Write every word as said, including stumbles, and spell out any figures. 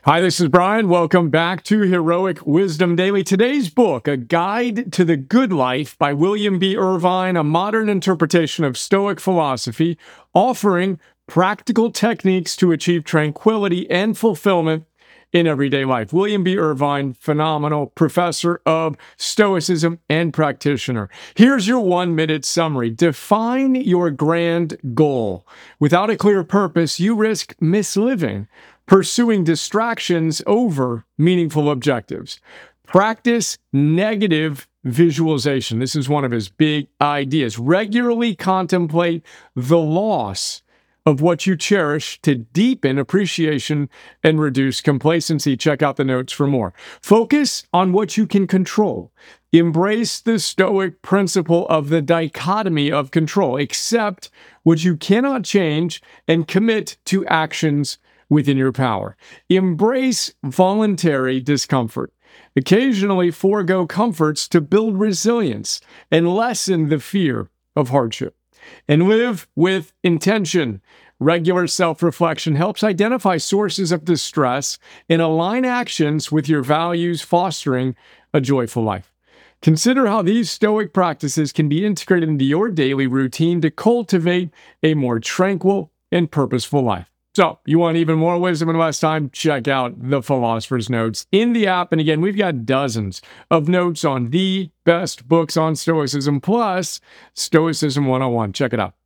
Hi, this is Brian. Welcome back to Heroic Wisdom Daily. Today's book, A Guide to the Good Life by William B. Irvine, a modern interpretation of Stoic philosophy, offering practical techniques to achieve tranquility and fulfillment in everyday life. William B. Irvine, phenomenal professor of Stoicism and practitioner. Here's your one-minute summary. Define your grand goal. Without a clear purpose, you risk misliving, pursuing distractions over meaningful objectives. Practice negative visualization. This is one of his big ideas. Regularly contemplate the loss of what you cherish to deepen appreciation and reduce complacency. Check out the notes for more. Focus on what you can control. Embrace the Stoic principle of the dichotomy of control. Accept what you cannot change and commit to actions within your power. Embrace voluntary discomfort. Occasionally forego comforts to build resilience and lessen the fear of hardship. And live with intention. Regular self-reflection helps identify sources of distress and align actions with your values, fostering a joyful life. Consider how these Stoic practices can be integrated into your daily routine to cultivate a more tranquil and purposeful life. So, you want even more wisdom in less time? Check out the Philosopher's Notes in the app. And again, we've got dozens of notes on the best books on Stoicism, plus Stoicism one oh one. Check it out.